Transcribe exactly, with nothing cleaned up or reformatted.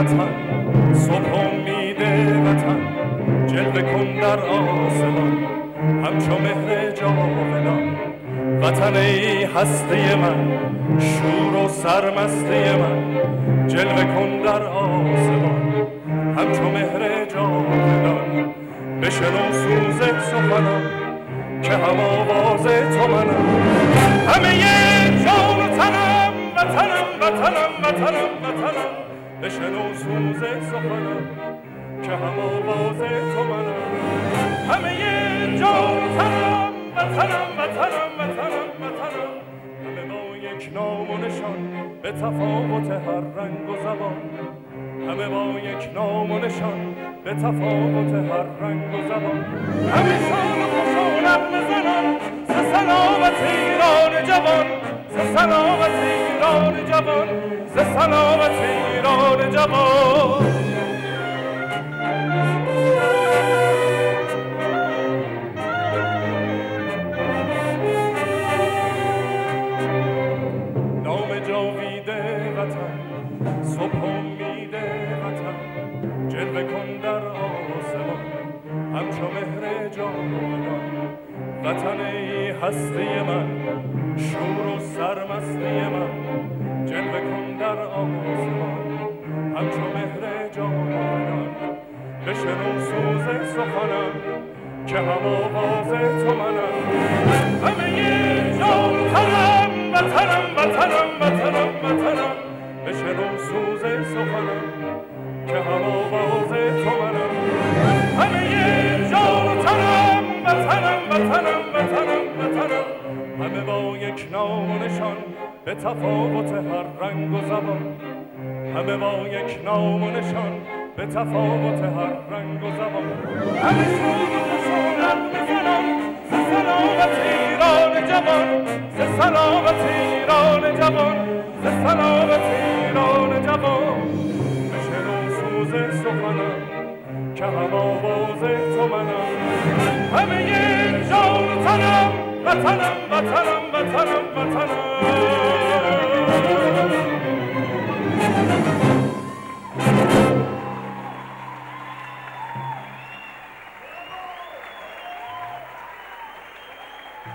وطن، صبح امید وطن، جلوه کن در آسمان همچو مهر جاودان. وطن ای هستی من، شور و سرمستی من، جلوه کن در آسمان همچو مهر جاودان. بشنو سوز سخنم که هم آواز تو منم، همه جان و تنم وطنم وطنم وطنم وطنم. بشنو سوز سخنم که هم آواز تو منم، همه جان و تنم وطنم وطنم وطنم وطنم. همه با یک نام و نشان به تفاوت هر رنگ و زبان، همه با یک نام و نشان به تفاوت هر رنگ و زبان. همه شان و خوش و نغمه زنان ز سلامت ایران جوان، ز سلامت ایران جوان، ز سلامت ایران جوان. نام جاویده وطن، صبح امید وطن، جلوه کن در آسمان همچو مهر جاودان. وطن ای هستی من، شور و سرمستی من، جلوه کن در آسمان همچو مهر جاودان. بشنو سوز سخنم که هم آواز تو منم، همه جان و تنم وطنم وطنم وطنم وطنم. بشنو سوز سخنم که هم آواز تو منم، همه جان و تنم وطنم وطنم وطنم وطنم. همه با یک نام و نشان به تفاوت هر رنگ و زبان، همه با یک نام و نشان به تفاوت هر رنگ و زبان. همه شور و خوش و نغمه زنان ز سلامت ایران جوان، ز سلامت ایران جوان، ز سلامت ایران جوان. بشنو سوز سخنم که هم آواز تو منم، همه جان و تنم وطنم وطنم وطنم وطنم.